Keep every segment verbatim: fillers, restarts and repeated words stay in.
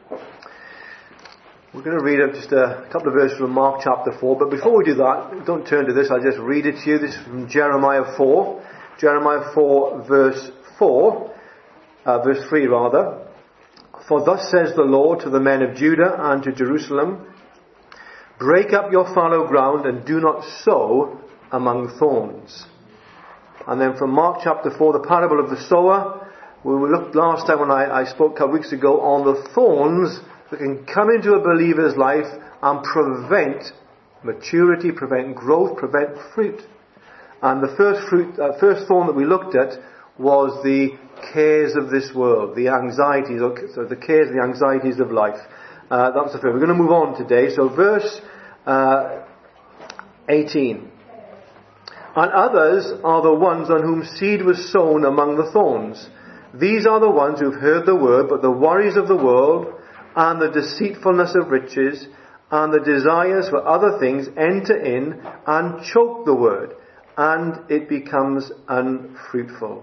We're going to read up just a couple of verses from Mark chapter four, but before we do that, don't turn to this, I'll just read it to you. This is from Jeremiah four. Jeremiah four verse four, uh, verse three rather. For thus says the Lord to the men of Judah and to Jerusalem, break up your fallow ground and do not sow among thorns. And then from Mark chapter four, the parable of the sower. We looked last time when I, I spoke a couple of weeks ago on the thorns that can come into a believer's life and prevent maturity, prevent growth, prevent fruit. And the first fruit, uh, first thorn that we looked at was the cares of this world, the anxieties, or so the cares, the anxieties of life. Uh, that was the first. We're going to move on today. So verse uh, eighteen. And others are the ones on whom seed was sown among the thorns. These are the ones who've heard the word, but the worries of the world and the deceitfulness of riches and the desires for other things enter in and choke the word, and it becomes unfruitful.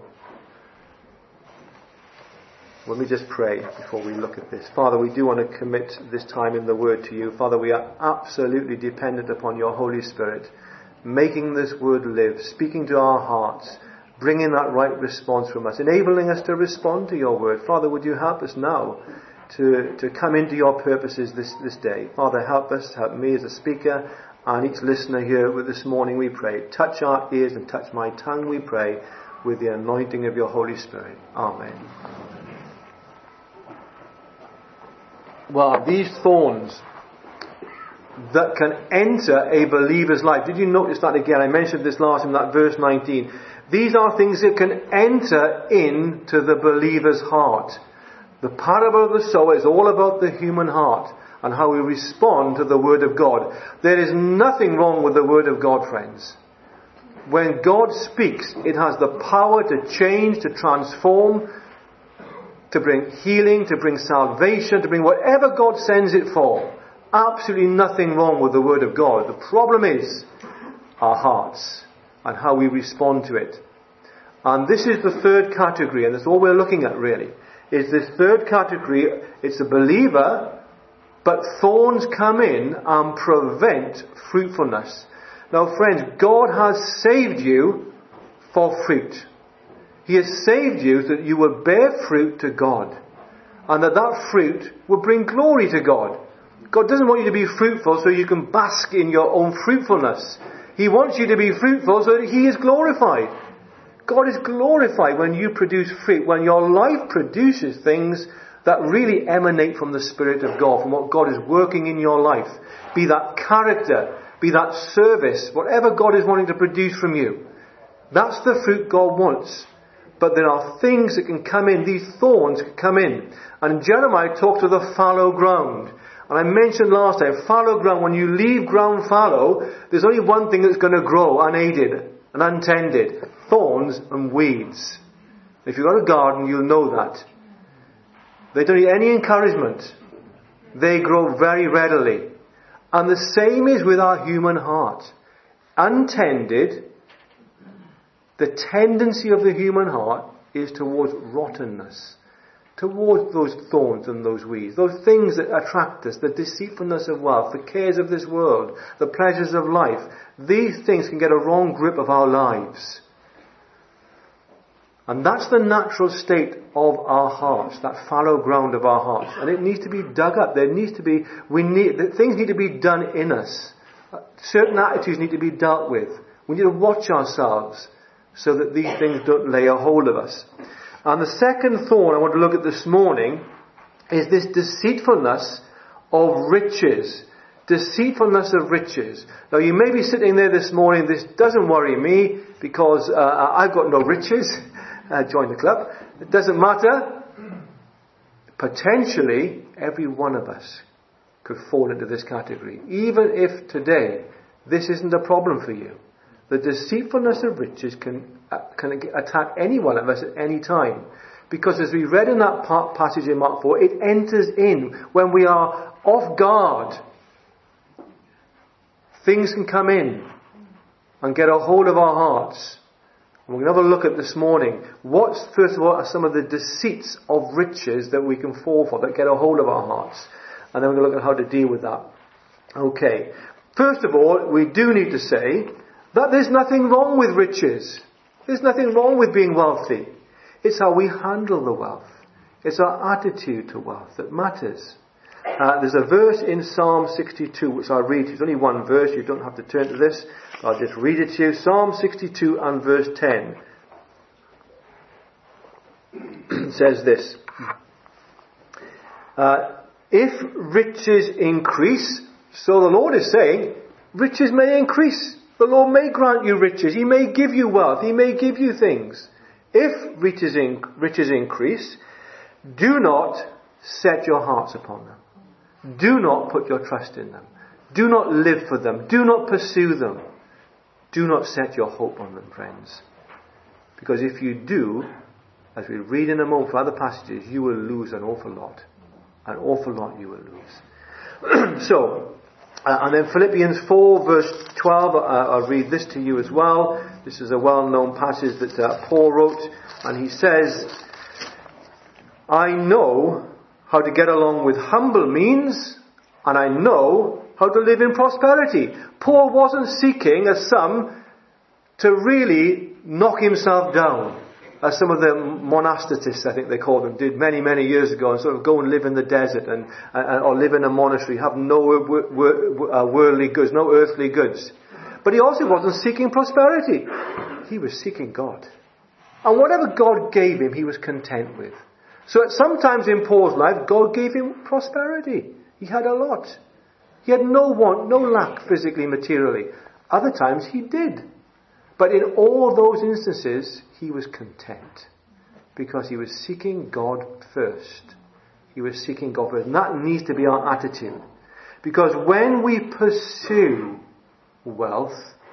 Let me just pray before we look at this. Father, we do want to commit this time in the word to you. Father, we are absolutely dependent upon your Holy Spirit, making this word live, speaking to our hearts, bringing that right response from us, enabling us to respond to your word. Father, would you help us now to, to come into your purposes this, this day. Father, help us, help me as a speaker, and each listener here with this morning, we pray. Touch our ears and touch my tongue, we pray, with the anointing of your Holy Spirit. Amen. Well, these thorns that can enter a believer's life. Did you notice that again? I mentioned this last in that verse nineteen. These are things that can enter into the believer's heart. The parable of the sower is all about the human heart and how we respond to the Word of God. There is nothing wrong with the Word of God, friends. When God speaks, it has the power to change, to transform, to bring healing, to bring salvation, to bring whatever God sends it for. Absolutely nothing wrong with the Word of God. The problem is our hearts and how we respond to it. And this is the third category, and that's all we're looking at really. Is this third category, it's a believer, but thorns come in and prevent fruitfulness. Now friends, God has saved you for fruit. He has saved you so that you will bear fruit to God. And that that fruit will bring glory to God. God doesn't want you to be fruitful so you can bask in your own fruitfulness. He wants you to be fruitful so that He is glorified. God is glorified when you produce fruit, when your life produces things that really emanate from the Spirit of God, from what God is working in your life. Be that character, be that service, whatever God is wanting to produce from you. That's the fruit God wants. But there are things that can come in, these thorns can come in. And Jeremiah talked of the fallow ground. And I mentioned last time, fallow ground, when you leave ground fallow, there's only one thing that's going to grow unaided and untended. Thorns and weeds. If you've got a garden, you'll know that. They don't need any encouragement. They grow very readily. And the same is with our human heart. Untended, the tendency of the human heart is towards rottenness. Towards those thorns and those weeds. Those things that attract us. The deceitfulness of wealth. The cares of this world. The pleasures of life. These things can get a wrong grip of our lives. And that's the natural state of our hearts, that fallow ground of our hearts. And it needs to be dug up. There needs to be, we need, things need to be done in us. Certain attitudes need to be dealt with. We need to watch ourselves so that these things don't lay a hold of us. And the second thorn I want to look at this morning is this deceitfulness of riches. Deceitfulness of riches. Now you may be sitting there this morning, this doesn't worry me because uh, I've got no riches. Uh, join the club. It doesn't matter. Potentially, every one of us could fall into this category. Even if today, this isn't a problem for you. The deceitfulness of riches can, uh, can attack any one of us at any time. Because as we read in that part, passage in Mark four, it enters in when we are off guard. Things can come in and get a hold of our hearts We're going to have a look at this morning. What's, first of all, are some of the deceits of riches that we can fall for, that get a hold of our hearts. And then we're going to look at how to deal with that. Okay. First of all, we do need to say that there's nothing wrong with riches. There's nothing wrong with being wealthy. It's how we handle the wealth. It's our attitude to wealth that matters. Uh, there's a verse in Psalm sixty-two which I'll read. It's only one verse. You don't have to turn to this. I'll just read it to you. Psalm sixty-two and verse ten. It says this. Uh, if riches increase, so the Lord is saying, riches may increase. The Lord may grant you riches. He may give you wealth. He may give you things. If riches, in, riches increase, do not set your hearts upon them. Do not put your trust in them. Do not live for them. Do not pursue them. Do not set your hope on them, friends. Because if you do, as we read in a moment from other passages, you will lose an awful lot. An awful lot you will lose. so, uh, and then Philippians four verse twelve, uh, I'll read this to you as well. This is a well-known passage that uh, Paul wrote, and he says, I know how to get along with humble means, and I know how to live in prosperity. Paul wasn't seeking, as some, to really knock himself down, as some of the monastics, I think they called them, did many, many years ago, and sort of go and live in the desert and, and or live in a monastery, have no wor- wor- uh, worldly goods, no earthly goods. But he also wasn't seeking prosperity. He was seeking God. And whatever God gave him, he was content with. So at sometimes in Paul's life, God gave him prosperity. He had a lot. He had no want, no lack physically, materially. Other times he did. But in all those instances, he was content. Because he was seeking God first. He was seeking God first. And that needs to be our attitude. Because when we pursue wealth,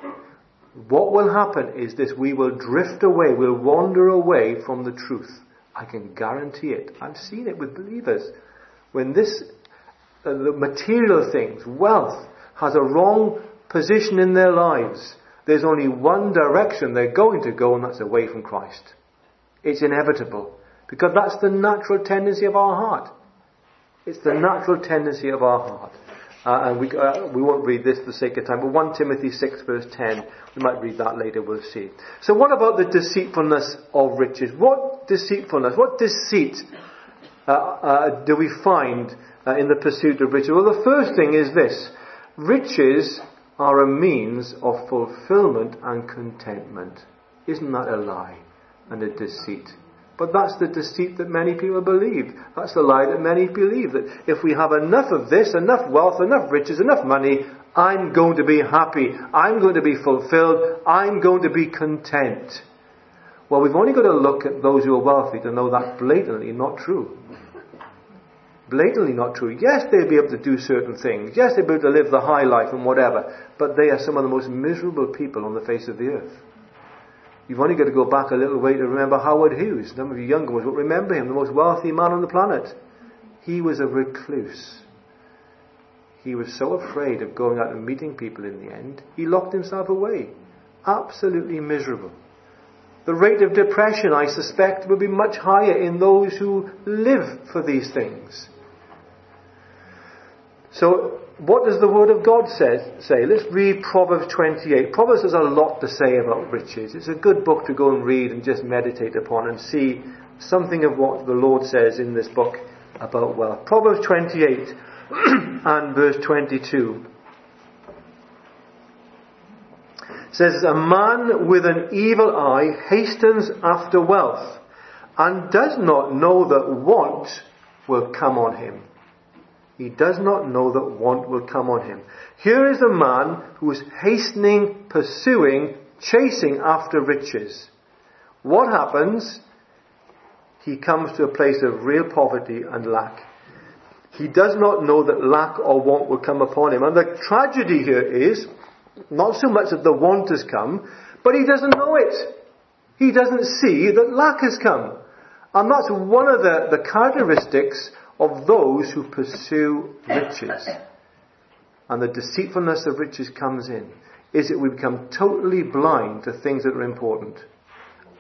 what will happen is this: we will drift away, we'll wander away from the truth. I can guarantee it. I've seen it with believers. When this, uh, the material things, wealth, has a wrong position in their lives, there's only one direction they're going to go, and that's away from Christ. It's inevitable. Because that's the natural tendency of our heart. It's the natural tendency of our heart. Uh, and we uh, we won't read this for the sake of time, but First Timothy six verse ten, we might read that later, we'll see. So what about the deceitfulness of riches? What deceitfulness, what deceit uh, uh, do we find uh, in the pursuit of riches? Well, the first thing is this: riches are a means of fulfillment and contentment. Isn't that a lie and a deceit? But that's the deceit that many people believe. That's the lie that many believe, that if we have enough of this, enough wealth, enough riches, enough money, I'm going to be happy. I'm going to be fulfilled. I'm going to be content. Well, we've only got to look at those who are wealthy to know that's blatantly not true. Blatantly not true. Yes, they'll be able to do certain things. Yes, they'll be able to live the high life and whatever. But they are some of the most miserable people on the face of the earth. You've only got to go back a little way to remember Howard Hughes. Some of you younger ones will remember him, the most wealthy man on the planet. He was a recluse. He was so afraid of going out and meeting people in the end, he locked himself away. Absolutely miserable. The rate of depression, I suspect, will be much higher in those who live for these things. So, what does the Word of God say? say? Let's read Proverbs twenty-eight. Proverbs has a lot to say about riches. It's a good book to go and read and just meditate upon and see something of what the Lord says in this book about wealth. Proverbs twenty-eight and verse twenty-two says, a man with an evil eye hastens after wealth and does not know that want will come on him. He does not know that want will come on him. Here is a man who is hastening, pursuing, chasing after riches. What happens? He comes to a place of real poverty and lack. He does not know that lack or want will come upon him. And the tragedy here is, not so much that the want has come, but he doesn't know it. He doesn't see that lack has come. And that's one of the, the characteristics of those who pursue riches. And the deceitfulness of riches comes in, is that we become totally blind to things that are important.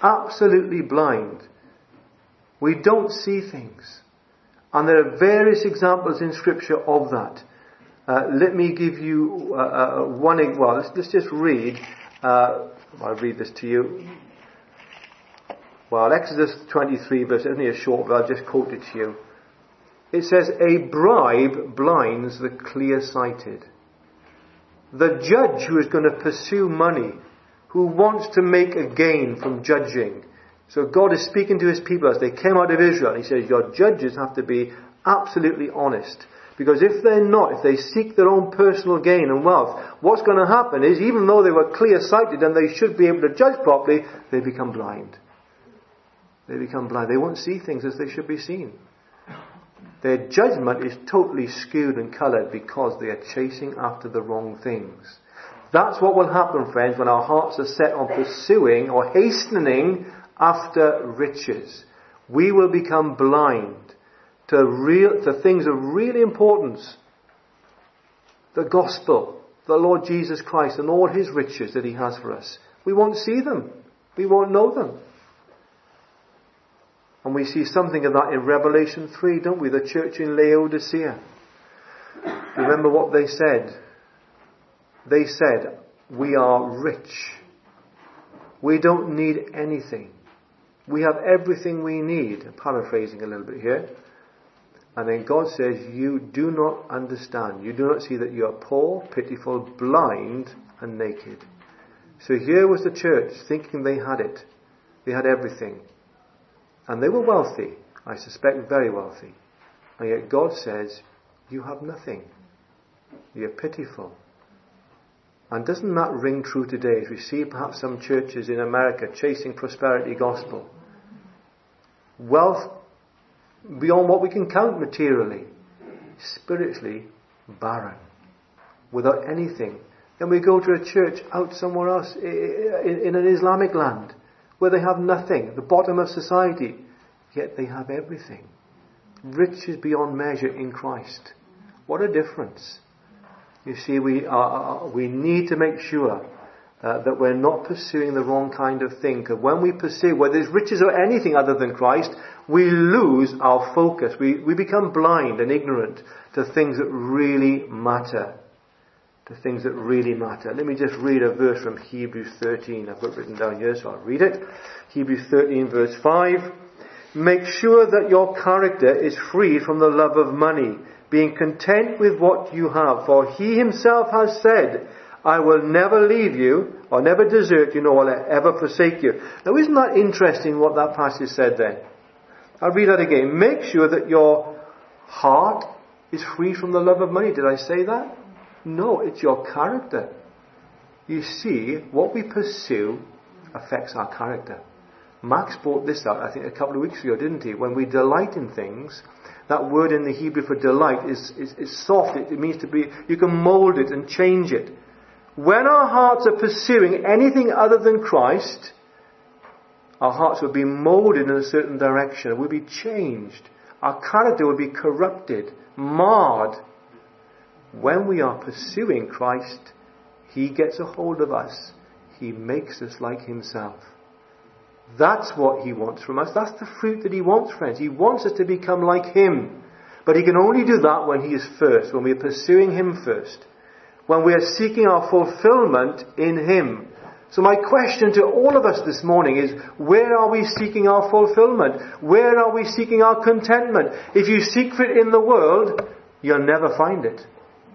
absolutely blind. We don't see things. And there are various examples in Scripture of that. Uh, let me give you uh, uh, one, well, let's, let's just read, uh, I'll read this to you. Well, Exodus twenty-three verse, it's only a short, but I'll just quote it to you. It says, a bribe blinds the clear-sighted. The judge who is going to pursue money, who wants to make a gain from judging. So God is speaking to his people as they came out of Israel. He says, your judges have to be absolutely honest. Because if they're not, if they seek their own personal gain and wealth, what's going to happen is, even though they were clear-sighted and they should be able to judge properly, they become blind. They become blind. They won't see things as they should be seen. Their judgment is totally skewed and coloured because they are chasing after the wrong things. That's what will happen, friends, when our hearts are set on pursuing or hastening after riches. We will become blind to real, to things of real importance. The gospel, the Lord Jesus Christ and all his riches that he has for us. We won't see them. We won't know them. And we see something of that in Revelation three, don't we? The church in Laodicea. Remember what they said? They said, we are rich. We don't need anything. We have everything we need. I'm paraphrasing a little bit here. And then God says, you do not understand. You do not see that you are poor, pitiful, blind, and naked. So here was the church thinking they had it. They had everything. And they were wealthy. I suspect very wealthy. And yet God says, you have nothing. You're pitiful. And doesn't that ring true today as we see perhaps some churches in America chasing prosperity gospel? Wealth beyond what we can count materially. Spiritually barren. Without anything. Then we go to a church out somewhere else in an Islamic land where they have nothing. The bottom of society. Yet they have everything. Riches beyond measure in Christ. What a difference. You see, we are, we need to make sure uh, that we're not pursuing the wrong kind of thing. Because when we pursue, whether it's riches or anything other than Christ, we lose our focus. We, we become blind and ignorant to things that really matter. To things that really matter. Let me just read a verse from Hebrews thirteen. I've got it written down here, so I'll read it. Hebrews thirteen verse five. Make sure that your character is free from the love of money, being content with what you have. For he himself has said, I will never leave you, or never desert you, nor will I ever forsake you. Now isn't that interesting what that passage said then? I'll read that again. Make sure that your heart is free from the love of money. Did I say that? No, it's your character. You see, what we pursue affects our character. Max brought this out, I think, a couple of weeks ago, didn't he? When we delight in things, that word in the Hebrew for delight is, is, is soft. It, it means to be, you can mould it and change it. When our hearts are pursuing anything other than Christ, our hearts will be moulded in a certain direction. It will be changed. Our character will be corrupted, marred. When we are pursuing Christ, he gets a hold of us. He makes us like himself. That's what he wants from us. That's the fruit that he wants, friends. He wants us to become like him. But he can only do that when he is first, when we are pursuing him first. When we are seeking our fulfillment in him. So my question to all of us this morning is, where are we seeking our fulfillment? Where are we seeking our contentment? If you seek for it in the world, you'll never find it.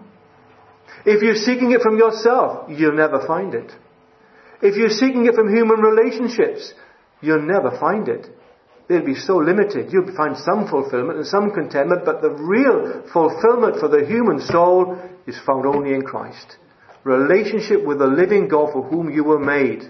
If you're seeking it from yourself, you'll never find it. If you're seeking it from human relationships, you'll never find it. They'll be so limited. You'll find some fulfillment and some contentment, but the real fulfillment for the human soul is found only in Christ. Relationship with the living God for whom you were made.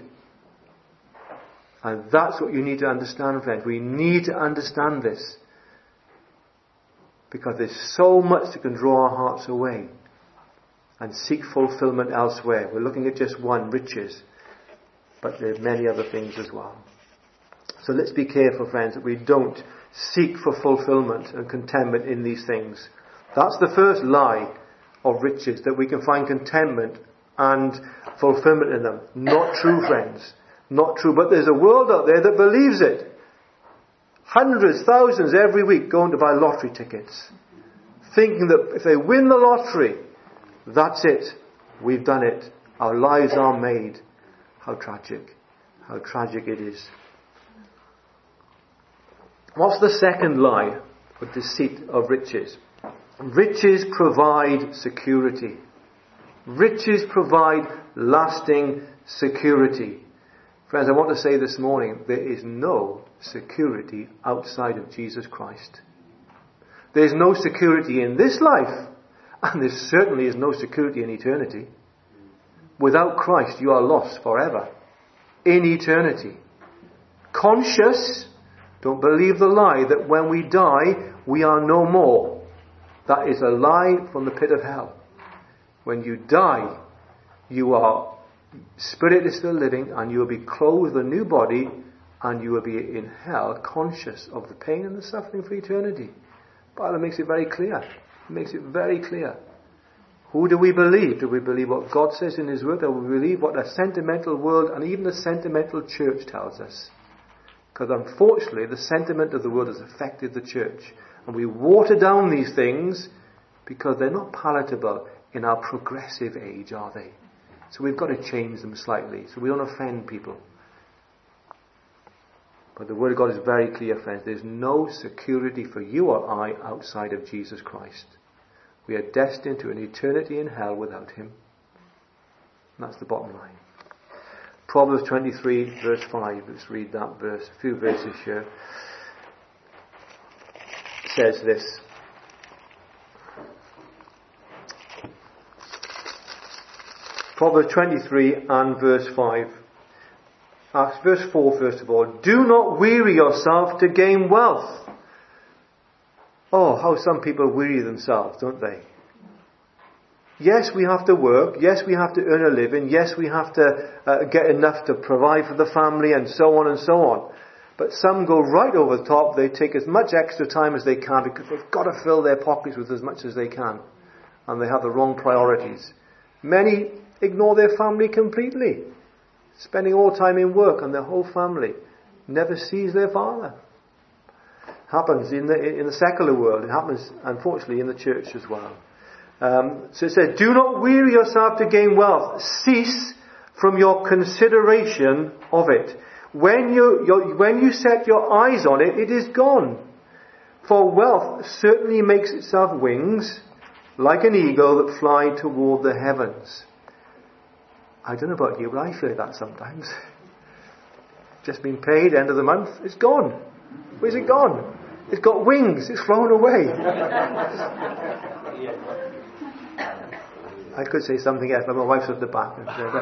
And that's what you need to understand, friends. We need to understand this. Because there's so much that can draw our hearts away and seek fulfillment elsewhere. We're looking at just one, riches. But there are many other things as well. So let's be careful, friends, that we don't seek for fulfillment and contentment in these things. That's the first lie of riches, that we can find contentment and fulfillment in them. Not true, friends. not true. But there's a world out there that believes it. Hundreds, thousands every week going to buy lottery tickets, thinking that if they win the lottery, that's it. We've done it. Our lives are made. How tragic. How tragic it is. What's the second lie or deceit of riches? Riches provide security. Riches provide lasting security. Friends, I want to say this morning, there is no security outside of Jesus Christ. There is no security in this life, and there certainly is no security in eternity. Without Christ, you are lost forever. In eternity. Conscious, don't believe the lie that when we die, we are no more. That is a lie from the pit of hell. When you die, you are, spirit is still living, and you will be clothed with a new body, and you will be in hell, conscious of the pain and the suffering for eternity. The Bible makes it very clear. It makes it very clear. Who do we believe? Do we believe what God says in His Word, or do we believe what a sentimental world and even the sentimental church tells us? Because unfortunately, the sentiment of the world has affected the church. And we water down these things because they're not palatable in our progressive age, are they? So we've got to change them slightly so we don't offend people. But the Word of God is very clear, friends. There's no security for you or I outside of Jesus Christ. We are destined to an eternity in hell without Him. And that's the bottom line. Proverbs twenty-three, verse five. Let's read that verse. A few verses here. It says this. Proverbs twenty-three and verse five. Uh, verse four, first of all. Do not weary yourself to gain wealth. Oh, how some people weary themselves, don't they? Yes, we have to work. Yes, we have to earn a living. Yes, we have to uh, get enough to provide for the family and so on and so on. But some go right over the top. They take as much extra time as they can because they've got to fill their pockets with as much as they can. And they have the wrong priorities. Many ignore their family completely. Spending all time in work, and their whole family never sees their father. Happens in the in the secular world. It happens, unfortunately, in the church as well. Um, so it says, do not weary yourself to gain wealth. Cease from your consideration of it. When you your, when you set your eyes on it, it is gone. For wealth certainly makes itself wings, like an eagle that fly toward the heavens. I don't know about you, but I feel that sometimes. Just been paid, end of the month, it's gone. Where's it gone? It's got wings, it's flown away. I could say something else, but my wife's at the back.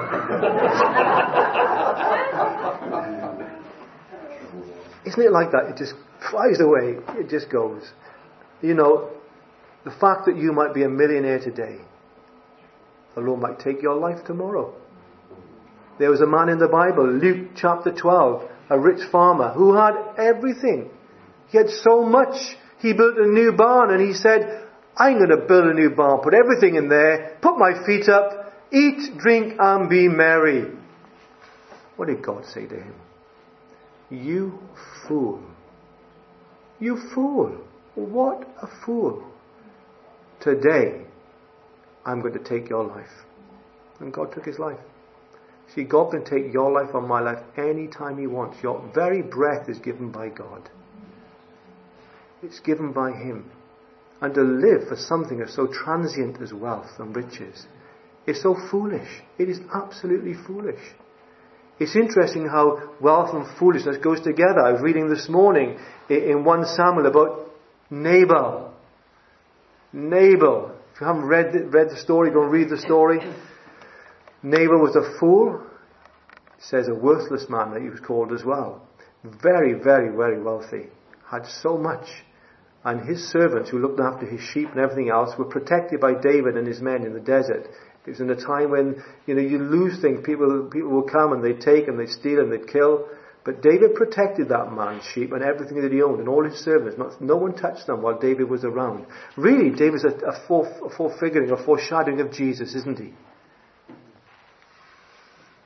Isn't it like that? It just flies away. It just goes. You know, the fact that you might be a millionaire today, the Lord might take your life tomorrow. There was a man in the Bible, Luke chapter twelve, a rich farmer who had everything. He had so much. He built a new barn and he said, I'm going to build a new barn, put everything in there, put my feet up, eat, drink and be merry. What did God say to him? You fool. You fool. What a fool. Today, I'm going to take your life. And God took his life. See, God can take your life or my life any time He wants. Your very breath is given by God. It's given by Him. And to live for something as so transient as wealth and riches is so foolish. It is absolutely foolish. It's interesting how wealth and foolishness goes together. I was reading this morning in First Samuel about Nabal. Nabal. If you haven't read the, read the story, go and read the story. Nabal was a fool. It says a worthless man that he was called as well. Very, very, very wealthy. Had so much. And his servants who looked after his sheep and everything else were protected by David and his men in the desert. It was in a time when, you know, you lose things. People, people will come and they'd take and they'd steal and they'd kill. But David protected that man's sheep and everything that he owned and all his servants. Not, no one touched them while David was around. Really, David's a, a, fore, a forefiguring, a foreshadowing of Jesus, isn't he?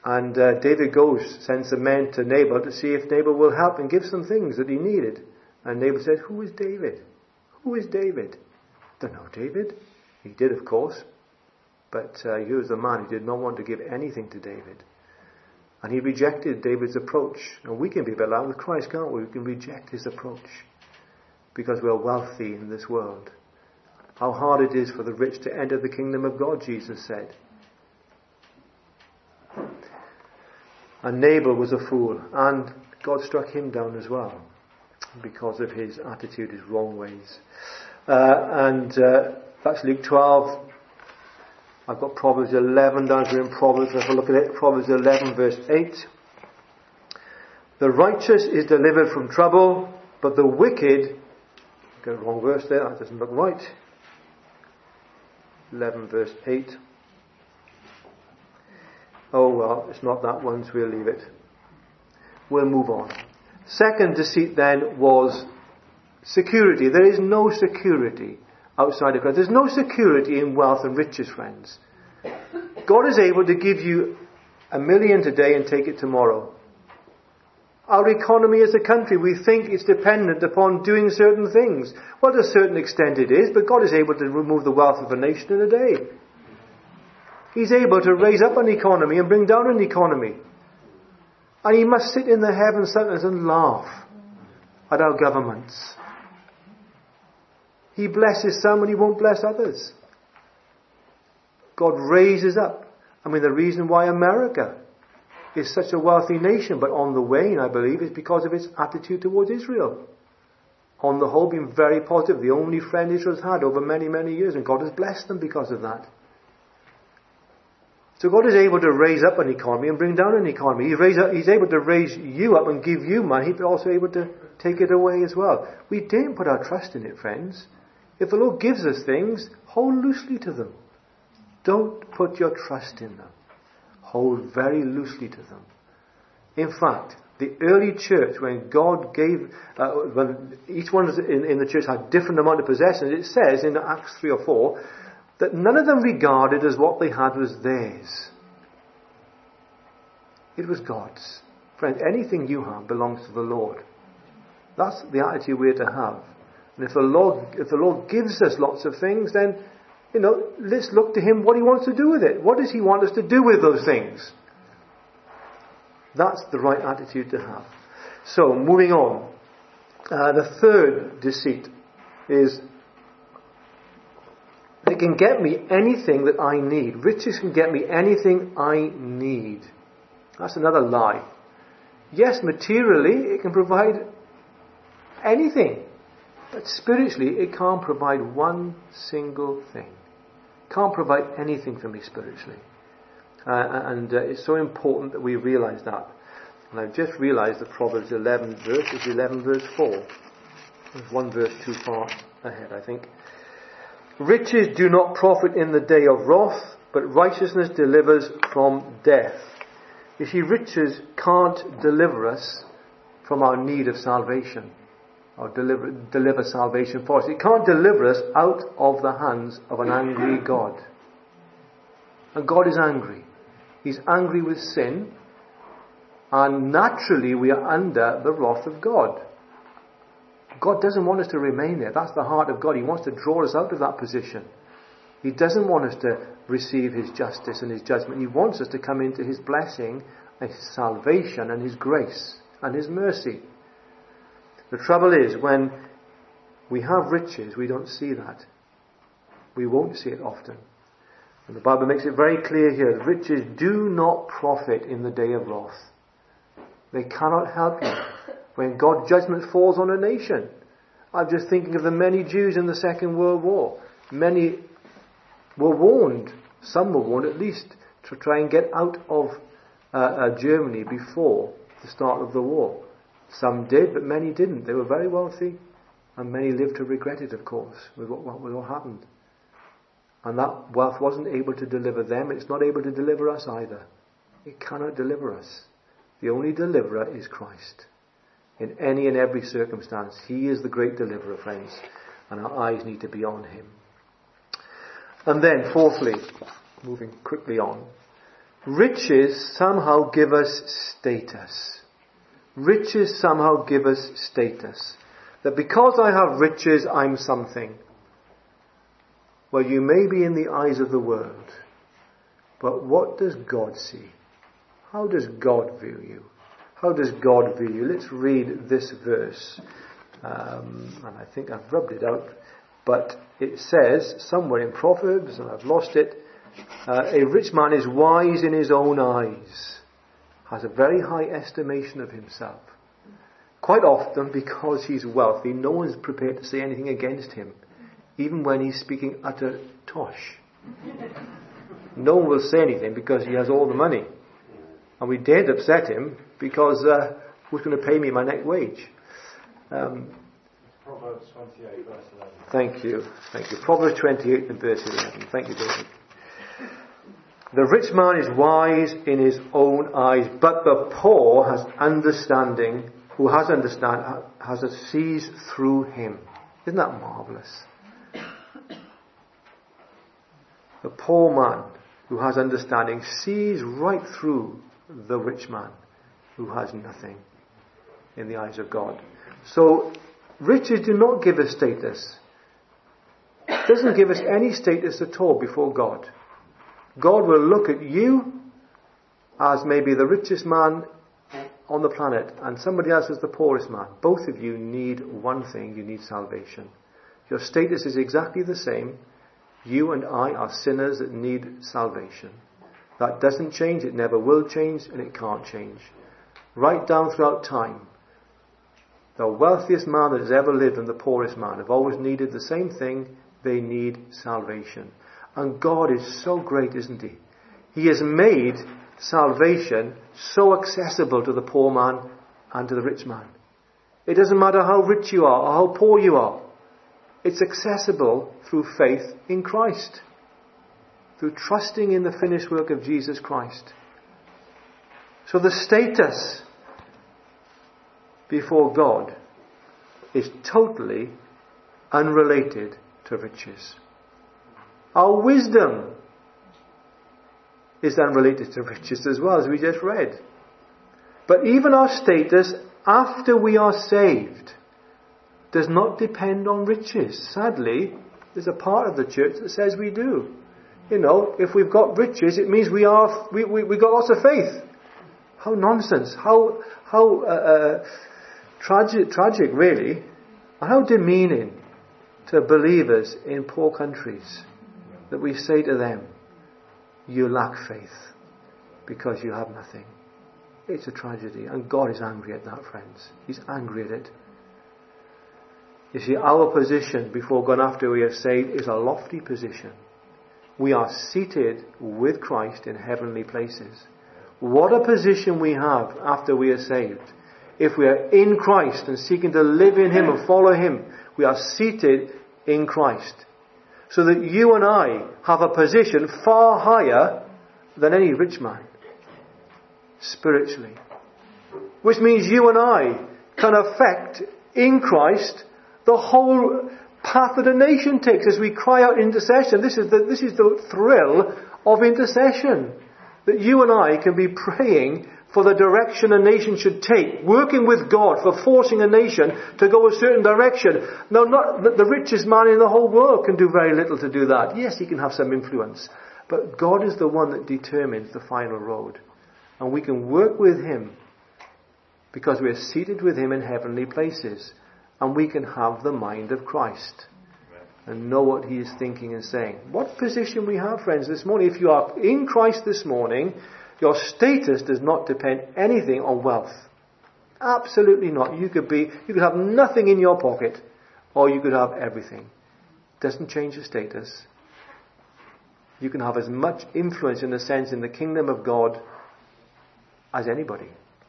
And uh, David goes, sends some men to Nabal to see if Nabal will help and give some things that he needed. And Nabal said, who is David? Who is David? Don't know David. He did, of course. But uh, he was a man who did not want to give anything to David. And he rejected David's approach. And we can be a bit like with Christ, can't we? We can reject his approach because we're wealthy in this world. How hard it is for the rich to enter the kingdom of God, Jesus said. And Nabal was a fool, and God struck him down as well because of his attitude, his wrong ways. Uh, and uh, that's Luke twelve. I've got Proverbs eleven down here in Proverbs. Let's have a look at it. Proverbs eleven verse eight. The righteous is delivered from trouble, but the wicked... Got a wrong verse there, that doesn't look right. eleven verse eight. Oh well, it's not that one, so we'll leave it. We'll move on. Second deceit then was security. There is no security outside of God. There's no security in wealth and riches, friends. God is able to give you a million today and take it tomorrow. Our economy as a country, we think it's dependent upon doing certain things. Well, to a certain extent it is, but God is able to remove the wealth of a nation in a day. He's able to raise up an economy and bring down an economy. And he must sit in the heavens sometimes and laugh at our governments. He blesses some and he won't bless others. God raises up. I mean, the reason why America is such a wealthy nation, but on the wane, I believe, is because of its attitude towards Israel. On the whole, being very positive. The only friend Israel's had over many, many years, and God has blessed them because of that. So God is able to raise up an economy and bring down an economy. He's, raise up, he's able to raise you up and give you money, but also able to take it away as well. We didn't put our trust in it, friends. If the Lord gives us things, hold loosely to them. Don't put your trust in them. Hold very loosely to them. In fact, the early church, when God gave, uh, when each one in, in the church had different amount of possessions, it says in Acts three or four, that none of them regarded as what they had was theirs. It was God's. Friends, anything you have belongs to the Lord. That's the attitude we're to have. And if the Lord, if the Lord gives us lots of things, then, you know, let's look to Him what He wants to do with it. What does He want us to do with those things? That's the right attitude to have. So, moving on. Uh, the third deceit is, they can get me anything that I need. Riches can get me anything I need. That's another lie. Yes, materially, it can provide anything. But spiritually, it can't provide one single thing. Can't provide anything for me spiritually. Uh, and uh, it's so important that we realise that. And I've just realised that Proverbs eleven verse is eleven verse four. There's one verse too far ahead, I think. Riches do not profit in the day of wrath, but righteousness delivers from death. You see, riches can't deliver us from our need of salvation, or deliver, deliver salvation for us. It can't deliver us out of the hands of an angry God. And God is angry. He's angry with sin, and naturally we are under the wrath of God. God doesn't want us to remain there. That's the heart of God. He wants to draw us out of that position. He doesn't want us to receive His justice and His judgment. He wants us to come into His blessing and His salvation and His grace and His mercy. The trouble is, when we have riches, we don't see that. We won't see it often. And the Bible makes it very clear here that riches do not profit in the day of wrath. They cannot help you when God's judgment falls on a nation. I'm just thinking of the many Jews in the Second World War. Many were warned, some were warned at least, to try and get out of uh, uh, Germany before the start of the war. Some did, but many didn't. They were very wealthy, and many lived to regret it, of course, with what, what, with what happened. And that wealth wasn't able to deliver them. It's not able to deliver us either. It cannot deliver us. The only deliverer is Christ. In any and every circumstance, He is the great deliverer, friends, and our eyes need to be on Him. And then, fourthly, moving quickly on, riches somehow give us status. Riches somehow give us status. That because I have riches, I'm something. Well, you may be in the eyes of the world, but what does God see? How does God view you? How does God view you? Let's read this verse. Um, and I think I've rubbed it out. But it says, somewhere in Proverbs, and I've lost it, uh, a rich man is wise in his own eyes, has a very high estimation of himself. Quite often, because he's wealthy, no one's prepared to say anything against him, even when he's speaking utter tosh. No one will say anything because he has all the money. And we daren't upset him because uh, who's going to pay me my next wage? Um, Proverbs twenty-eight, verse eleven. Thank you. Thank you. Proverbs twenty-eight and verse eleven. Thank you, David. The rich man is wise in his own eyes, but the poor has understanding, who has understand, has a sees through him. Isn't that marvellous? The poor man who has understanding sees right through the rich man who has nothing in the eyes of God. So, riches do not give us status. It doesn't give us any status at all before God. God will look at you as maybe the richest man on the planet and somebody else as the poorest man. Both of you need one thing, you need salvation. Your status is exactly the same. You and I are sinners that need salvation. That doesn't change, it never will change, and it can't change. Right down throughout time, the wealthiest man that has ever lived and the poorest man have always needed the same thing. They need salvation. And God is so great, isn't He? He has made salvation so accessible to the poor man and to the rich man. It doesn't matter how rich you are or how poor you are. It's accessible through faith in Christ. Through trusting in the finished work of Jesus Christ. So the status before God is totally unrelated to riches. Our wisdom is unrelated to riches as well, as we just read. But even our status after we are saved does not depend on riches. Sadly, there's a part of the church that says we do. You know, if we've got riches, it means we are we we we got lots of faith. How nonsense! How how uh, uh, tragic, tragic, really, and how demeaning to believers in poor countries that we say to them, "You lack faith because you have nothing." It's a tragedy, and God is angry at that, friends. He's angry at it. You see, our position before God after we are saved is a lofty position. We are seated with Christ in heavenly places. What a position we have after we are saved. If we are in Christ and seeking to live in Him and follow Him, we are seated in Christ. So that you and I have a position far higher than any rich man, spiritually. Which means you and I can affect in Christ the whole path that a nation takes as we cry out intercession. This is the, this is the thrill of intercession. That you and I can be praying for the direction a nation should take, working with God for forcing a nation to go a certain direction. Now, not that the richest man in the whole world can do very little to do that. Yes, he can have some influence. But God is the one that determines the final road. And we can work with Him because we are seated with Him in heavenly places. And we can have the mind of Christ and know what He is thinking and saying. What position we have, friends, this morning. If you are in Christ this morning, your status does not depend anything on wealth. Absolutely not. You could be, you could have nothing in your pocket, or you could have everything. Doesn't change your status. You can have as much influence, in a sense, in the kingdom of God as anybody.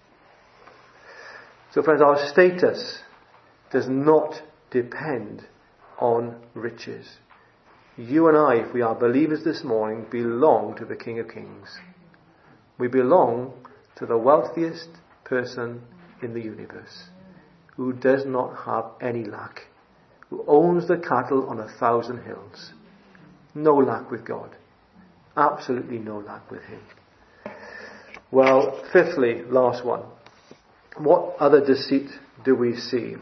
So, friends, our status does not depend on riches. You and I, if we are believers this morning, belong to the King of Kings. We belong to the wealthiest person in the universe, who does not have any lack, who owns the cattle on a thousand hills. No lack with God. Absolutely no lack with Him. Well, fifthly, last one. What other deceit do we see?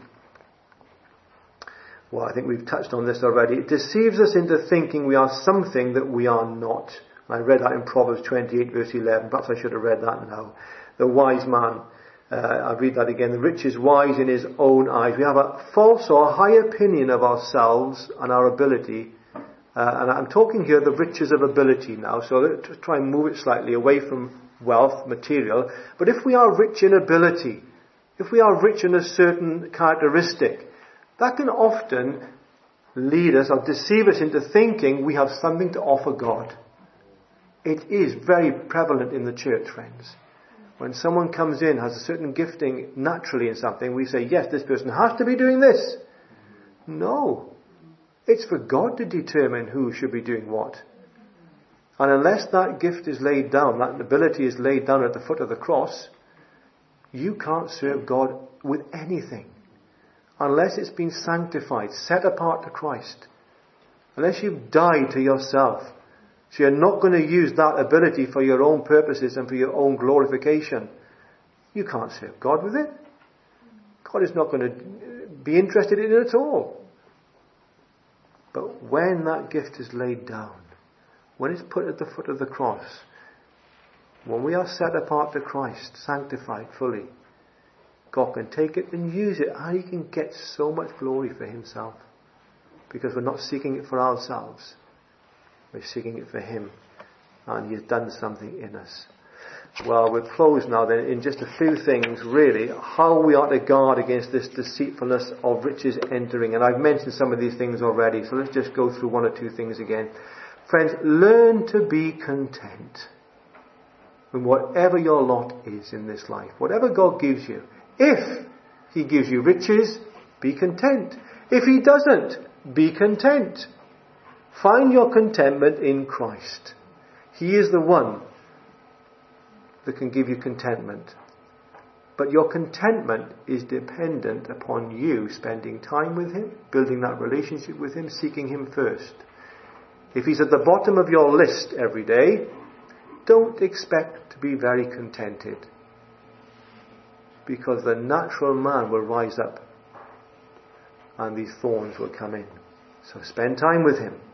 Well, I think we've touched on this already. It deceives us into thinking we are something that we are not. I read that in Proverbs twenty-eight verse eleven. Perhaps I should have read that now. The wise man, uh, I'll read that again. The rich is wise in his own eyes. We have a false or a high opinion of ourselves and our ability. Uh, and I'm talking here the riches of ability now. So let's try and move it slightly away from wealth, material. But if we are rich in ability, if we are rich in a certain characteristic, that can often lead us or deceive us into thinking we have something to offer God. It is very prevalent in the church, friends. When someone comes in, has a certain gifting naturally in something, we say, yes, this person has to be doing this. No. It's for God to determine who should be doing what. And unless that gift is laid down, that ability is laid down at the foot of the cross, you can't serve God with anything. Unless it's been sanctified, set apart to Christ. Unless you've died to yourself. So you're not going to use that ability for your own purposes and for your own glorification. You can't serve God with it. God is not going to be interested in it at all. But when that gift is laid down, when it's put at the foot of the cross, when we are set apart to Christ, sanctified fully, God can take it and use it, and He can get so much glory for Himself. Because we're not seeking it for ourselves. We're seeking it for Him. And He has done something in us. Well, we'll close now then in just a few things, really, how we are to guard against this deceitfulness of riches entering. And I've mentioned some of these things already, so let's just go through one or two things again. Friends, learn to be content in whatever your lot is in this life. Whatever God gives you. If He gives you riches, be content. If He doesn't, be content. Find your contentment in Christ. He is the one that can give you contentment. But your contentment is dependent upon you spending time with Him, building that relationship with Him, seeking Him first. If He's at the bottom of your list every day, don't expect to be very contented. Because the natural man will rise up and these thorns will come in. So spend time with Him.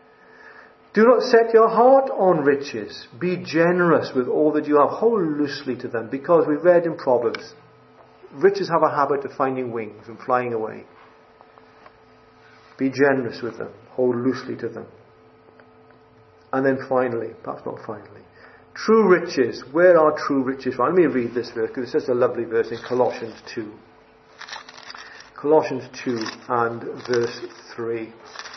Do not set your heart on riches. Be generous with all that you have. Hold loosely to them. Because we read in Proverbs, riches have a habit of finding wings and flying away. Be generous with them. Hold loosely to them. And then finally, perhaps not finally, true riches. Where are true riches from? Let me read this verse because it's such a lovely verse in Colossians two. Colossians two and verse three.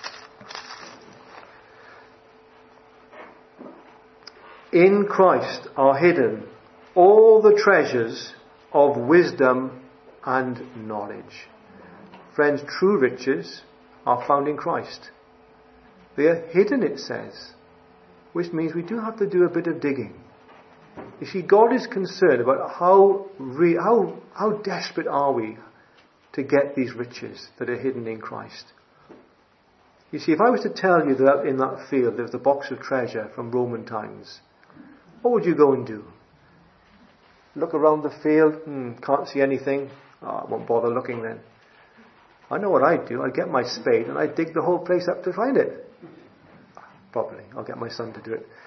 In Christ are hidden all the treasures of wisdom and knowledge. Friends, true riches are found in Christ. They are hidden, it says, which means we do have to do a bit of digging. You see, God is concerned about how re- how how desperate are we to get these riches that are hidden in Christ. You see, if I was to tell you that in that field there was a box of treasure from Roman times, what would you go and do? Look around the field, hmm, can't see anything. Oh, I won't bother looking then. I know what I'd do. I'd get my spade and I'd dig the whole place up to find it. Probably. I'll get my son to do it.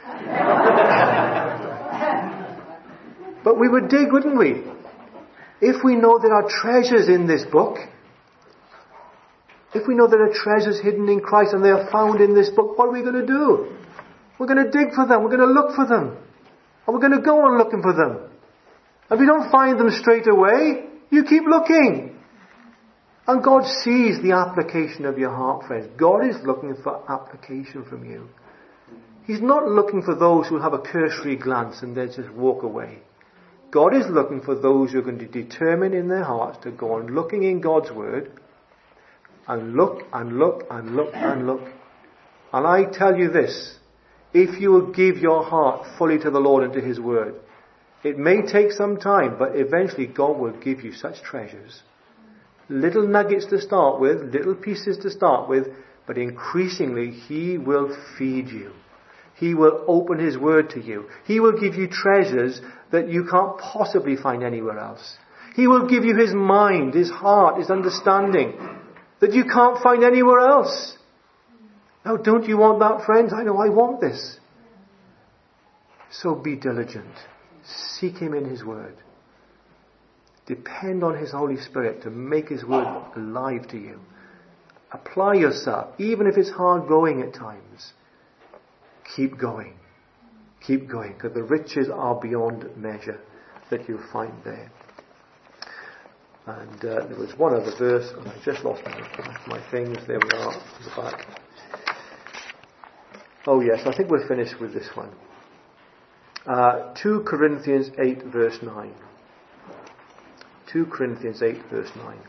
But we would dig, wouldn't we? If we know there are treasures in this book, if we know there are treasures hidden in Christ and they are found in this book, what are we going to do? We're going to dig for them. We're going to look for them. And we're going to go on looking for them. And if you don't find them straight away, you keep looking. And God sees the application of your heart, friends. God is looking for application from you. He's not looking for those who have a cursory glance and then just walk away. God is looking for those who are going to determine in their hearts to go on looking in God's Word and look and look and look and look. And I tell you this, if you will give your heart fully to the Lord and to His Word, it may take some time, but eventually God will give you such treasures. Little nuggets to start with, little pieces to start with, but increasingly He will feed you. He will open His word to you. He will give you treasures that you can't possibly find anywhere else. He will give you His mind, His heart, His understanding that you can't find anywhere else. Now, don't you want that, friends? I know I want this. So be diligent. Seek Him in His word. Depend on His Holy Spirit to make His word alive to you. Apply yourself, even if it's hard going at times. Keep going. Keep going, because the riches are beyond measure that you'll find there. And uh, there was one other verse, and I just lost my, my things. There we are, at the back. Oh yes, I think we'll finish with this one. Uh, two Corinthians eight verse nine. two Corinthians eight verse nine.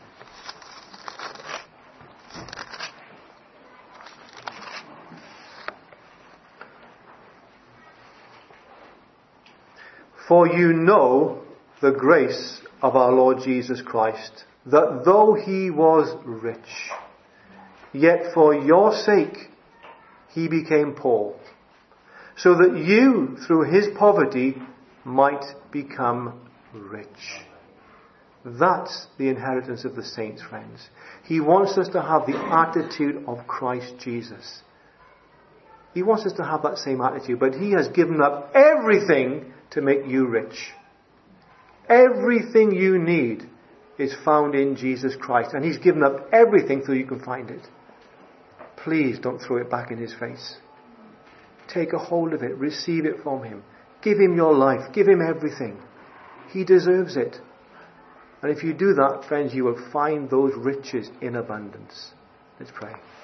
For you know the grace of our Lord Jesus Christ, that though He was rich, yet for your sake He became poor, so that you, through His poverty, might become rich. That's the inheritance of the saints, friends. He wants us to have the attitude of Christ Jesus. He wants us to have that same attitude, but He has given up everything to make you rich. Everything you need is found in Jesus Christ, and He's given up everything so you can find it. Please don't throw it back in His face. Take a hold of it. Receive it from Him. Give Him your life. Give Him everything. He deserves it. And if you do that, friends, you will find those riches in abundance. Let's pray.